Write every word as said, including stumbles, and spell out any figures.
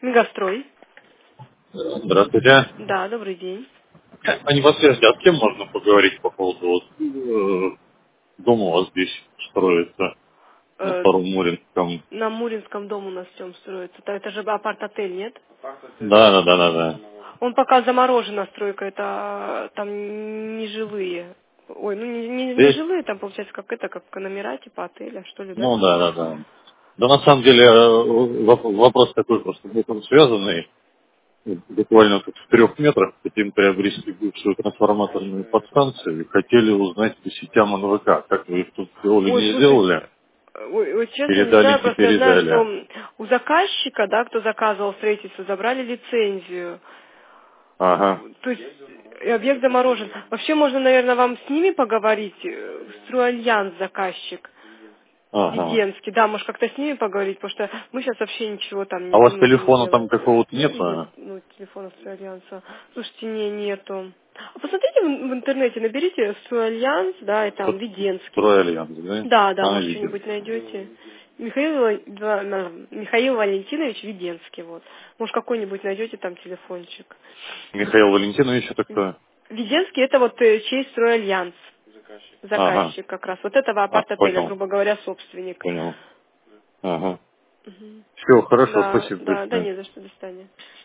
Мегастрой. Здравствуйте. Да, добрый день. А непосредственно, а с кем можно поговорить по поводу вот, э, дома у вас здесь строится на Э, Втором Муринском? на Муринском дом у нас в чем строится? Это, это же апарт-отель, нет? Да, да, да, да, да. Он пока заморожена стройка, это э, там не жилые. Ой, ну не, не, не Здесь, жилые, там получается как это, как номера типа отеля, что ли, да? ну да, да, да. Да на самом деле э, воп- вопрос такой просто с этим связанный. Буквально тут в трех метрах хотим приобрести бывшую трансформаторную подстанцию и хотели узнать по сетям эн вэ ка. Как вы их тут сделали, Ой, не слушай, сделали? ой, ой, честно не Передали, знаю, не просто я знаю, передали. что у заказчика, да, кто заказывал строительство, забрали лицензию. Ага, То есть и объект заморожен. Вообще можно, наверное, вам с ними поговорить, э, Стройальянс заказчик. ага. Веденский, да, может как-то с ними поговорить, потому что мы сейчас вообще ничего там А у вас ну, не телефона делаем. там какого-то Нет, нет? нет, а? ну, телефона Стройальянса. Слушайте, не, нету. А посмотрите в, в интернете, наберите Стройальянс, да, и там Веденский. Стройальянс, да? Да, да, А, может видел. что-нибудь найдете. Михаил, Ва- Два- на- Михаил Валентинович Веденский, вот. Может какой-нибудь найдете там телефончик. Михаил Валентинович, это В- кто? Веденский это вот э, чей Стройальянс. Ага. Заказчик как раз. Вот этого А, апарт-отеля, понял, грубо говоря, собственник. понял. Ага. Мгм. Все, хорошо, Да, спасибо да, да большое. не за что, до свидания.